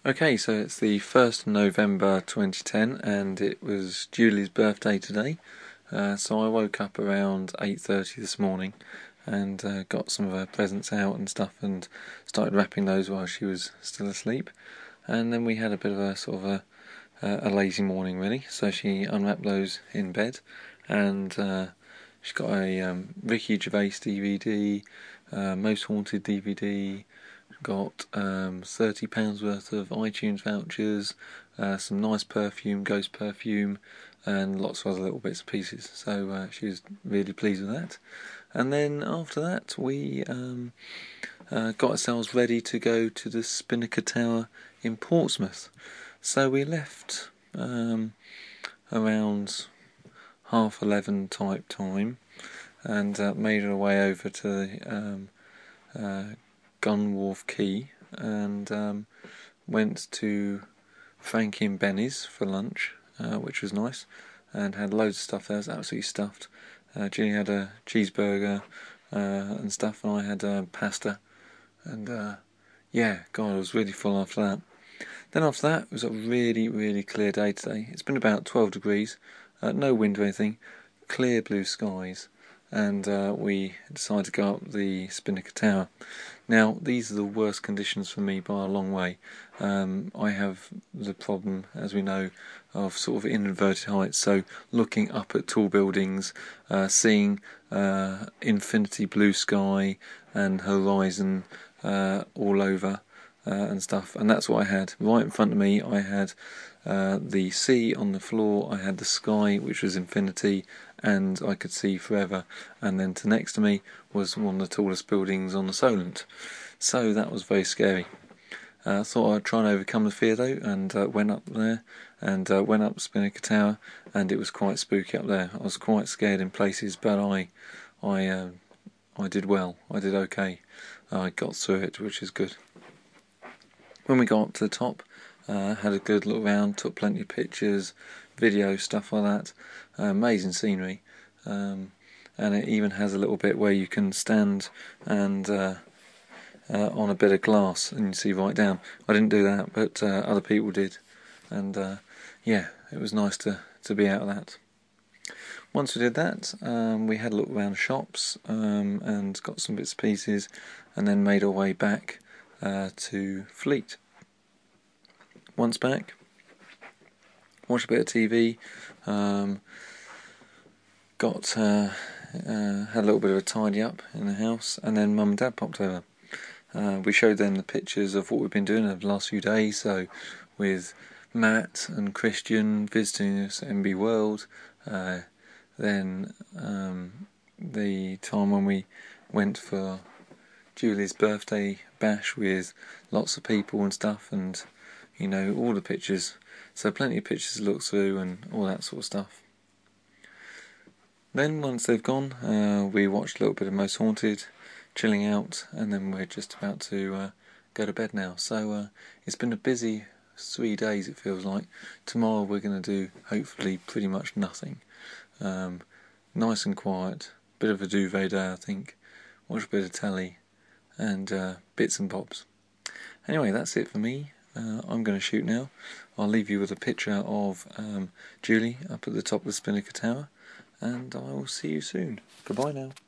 Okay, so it's the 1st of November 2010 and it was Julie's birthday today. So I woke up around 8:30 this morning and got some of her presents out and stuff and started wrapping those while she was still asleep. And then we had a bit of a sort of a lazy morning really. So she unwrapped those in bed and she's got a Ricky Gervais DVD, Most Haunted DVD, got £30 worth of iTunes vouchers, some nice perfume, ghost perfume, and lots of other little bits and pieces. So she was really pleased with that. And then after that, we got ourselves ready to go to the Spinnaker Tower in Portsmouth. So we left around 11:30 type time, and made our way over to the Gunwharf Quay and went to Frankie and Benny's for lunch, which was nice, and had loads of stuff there. It was absolutely stuffed. Ginny had a cheeseburger and stuff, and I had pasta, and yeah, God, I was really full after that. Then after that, it was a really, really clear day today. It's been about 12 degrees, no wind or anything, clear blue skies, and we decided to go up the Spinnaker Tower. Now, these are the worst conditions for me by a long way. I have the problem, as we know, of sort of inverted heights, so looking up at tall buildings, seeing infinity blue sky and horizon all over and stuff, and that's what I had. Right in front of me I had the sea on the floor, I had the sky which was infinity and I could see forever, and then to next to me was one of the tallest buildings on the Solent. So that was very scary. I thought I'd try and overcome the fear though, and went up there and went up Spinnaker Tower, and it was quite spooky up there. I was quite scared in places, but I did well. I did okay. I got through it, which is good. When we got up to the top, had a good look around, took plenty of pictures, video, stuff like that. Amazing scenery, and it even has a little bit where you can stand and on a bit of glass and you see right down. I didn't do that, but other people did, and yeah, it was nice to be out of that. Once we did that, we had a look around shops and got some bits and pieces, and then made our way back to Fleet. Once back, watched a bit of TV, had a little bit of a tidy up in the house, and then Mum and Dad popped over. We showed them the pictures of what we've been doing over the last few days, so with Matt and Christian visiting us at MB World, then the time when we went for Julie's birthday bash with lots of people and stuff, and you know, all the pictures. So plenty of pictures to look through and all that sort of stuff. Then once they've gone, we watched a little bit of Most Haunted, chilling out, and then we're just about to go to bed now. So it's been a busy 3 days, it feels like. Tomorrow we're going to do, hopefully, pretty much nothing. Nice and quiet, bit of a duvet day I think, watch a bit of telly, and bits and bobs. Anyway, that's it for me. I'm going to shoot now. I'll leave you with a picture of Julie up at the top of the Spinnaker Tower, and I will see you soon. Goodbye now.